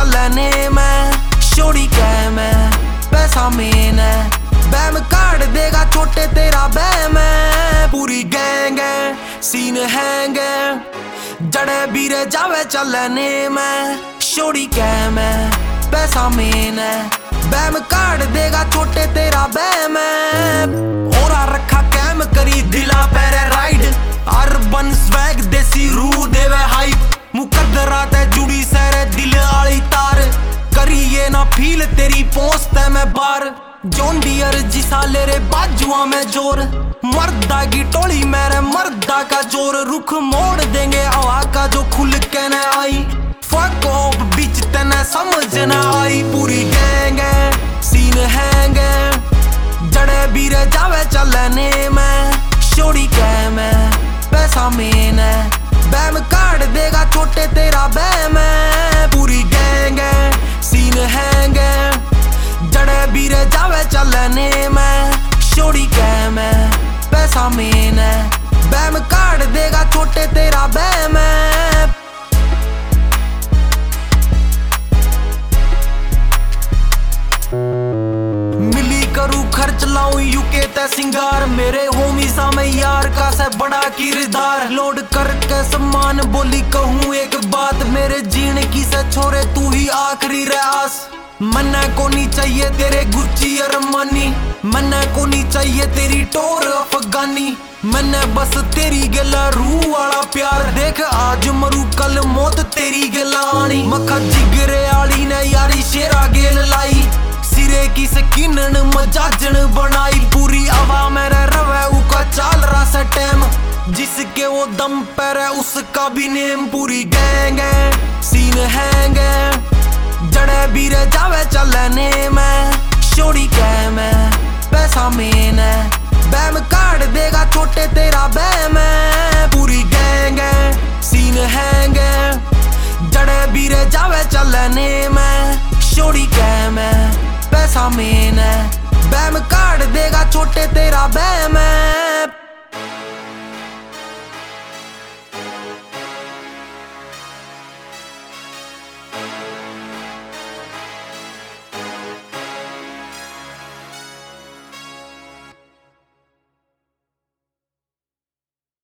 चलने मैं छोड़ी कै मैं पैसा मेन है बैम काट देगा छोटे तेरा बैम है पूरी गैंग है सीन हैंग है जड़े बीरे जावे चलने मैं छोड़ी कै मैं पैसा मेन है बैम काट देगा छोटे तेरा बैम है और रखा कैम करी दिला पैरे राइड अर्बन स्वैग देसी रू देवे हाइप मुकद्दरा ते जुड़ी सरे दिल आली तार करिए ना फील तेरी पहुंचते मैं बार जोन डियर जिसा ले रे बाजुआ में जोर मर्दा की टोली मेरे मर्दा का जोर रुख मोड़ देंगे हवा का जो खुल के न आई फक ऑफ बीच तेने समझ न आई पूरी गैंग है सीन हैंग है जड़े बीरे जावे चलने मैं छोड़ी कै मैं पैसा मेन है बैम काट देगा छोटे तेरा बैम है पूरी गैंग है सीन हैंग है जड़े बीरे जावे चलने मैं छोड़ी कै मैं पैसा मेन है बैम काट देगा छोटे तेरा बैम है मिली करूँ खर्च लाऊं यूके ते सिंगार मेरे होमी सा मैं यार का से बड़ा किरदार लोड करके सम्मान बोली कहूँ एक बात मेरे जीने की से छोरे तू ही आखिरी रयास मन्ना को नहीं चाहिए तेरे गुच्ची अरमानी मन्ना को नहीं चाहिए तेरी टोर अफगानी मन्ना बस तेरी गला रूह वाला प्यार देख आज मरू कल मौत तेरी गला आनी मखा जिगरे आली ने यारी शेरा गेल लाई सिरे की सकीनन मजाजन बनाई पूरी हवा मेरे रवे उका चाल रहा से टैम जिसके वो दम पर है उसका भी नेम पूरी गैंग है सीन हैंग है जड़े बीरे जावे चलने मैं छोड़ी कै मैं पैसा मेन है बैम काट देगा छोटे तेरा बैम है पूरी गैंग है सीन हैंग है जड़े बीरे जावे चलने मैं छोड़ी कै मैं पैसा मेन है बैम काट देगा छोटे तेरा बैम है।